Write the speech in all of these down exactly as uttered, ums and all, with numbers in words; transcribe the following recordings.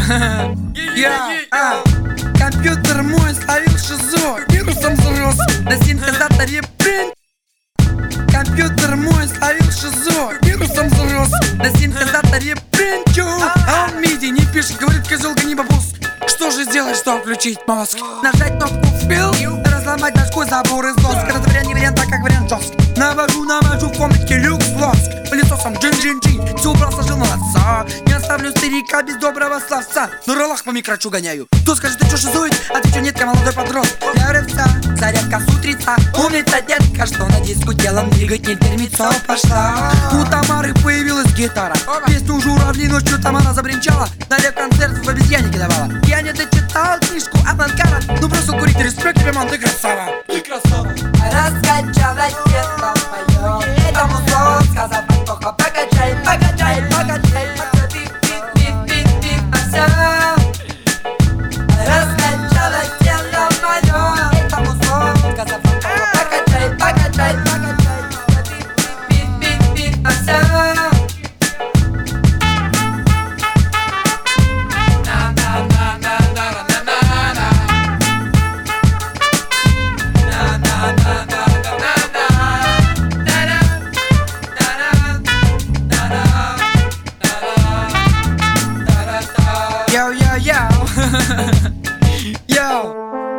Я, а, компьютер мой словил шизо, вирусом зарос на синтезаторе принт. Компьютер мой словил шизо, вирусом зарос на синтезаторе принчу. А он миди не пишет, говорит козел не бабус. Что же сделать, чтобы включить мозг? Нажать кнопку впил, разломать башку, забор из доск. Это вариант не вариант, так как вариант жесткий. Навожу, навожу в комнатке люкс лоск. Пылесосом джин-джин-джин, все убрал, сложил на отца. Не оставлю старика без доброго словца. На роллах по микрочу гоняю. Кто скажет, ты чё шизует? Отвечу, нет, я молодой подросток. Для рывца, зарядка с утреца. Умница детка, что на диску телом двигать не термицо пошла. У Тамары появилась гитара. Песню журавли ночью Тамара забринчала. Далее концерт в обезьяннике давала. Я не дочитал книжку Аванкара. Ну просто курить, респект тебе, ман, ты красава. Ты красава. Раскачалась тело моё. Это музло, сказал Пантоха. Покачай, покачай, покачай. Пип-пип-пип-пип-пип, а вся. Раскачалась тело моё. Это музло, сказал Пантоха. Покачай, покачай, покачай. Пип-пип-пип-пип, а вся. Йоу-йоу-йоу. Йоу.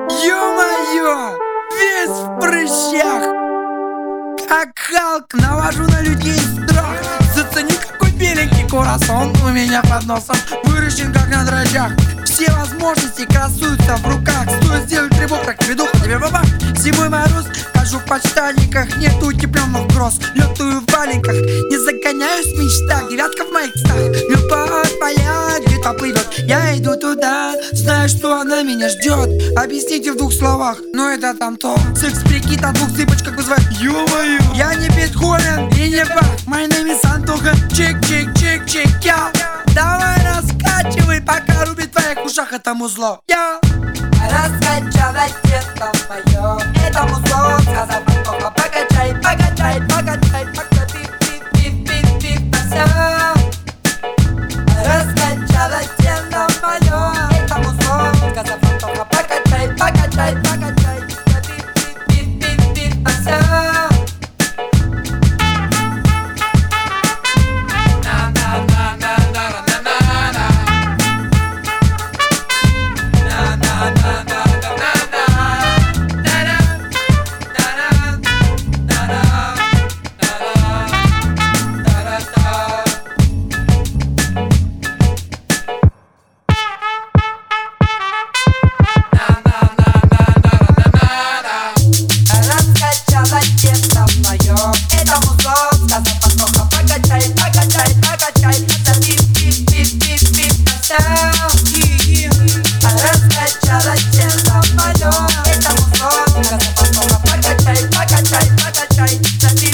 Ё-моё, весь в прыщах. Как Халк, навожу на людей страх. Зацени, какой беленький курасон у меня под носом, выращен как на дрожжах. Все возможности красуются в руках. Стоит сделать рывок, как веду, тебе бабах. Зимой мороз, хожу в подштанниках. Нету утепленных кросс, летаю в валенках. Не загоняюсь в мечтах, девятка в моих снах. Любовь моя где-то плывет, я иду туда, знаю, что она меня ждет. Объясните в двух словах, но это там то. Секс прикид на двух цыпочках вызывает. Ё-моё, я не Бетховен и не Бах. My name is Антоха. Чик-чик-чик-чик, я. Давай раскачивай, пока рубит в твоих ушах это музло. Я. Раскачалась тело мое. Это музло, сказал Антоха. Покачай, покачай, покачай, покачай. Пип-пип-пип-пип, а вся. Раскачалась тело мое. Это музло, сказал Антоха. Покачай, покачай, покачай. Пип-пип-пип-пип, а вся. Покачай, покачай, покачай, покачай,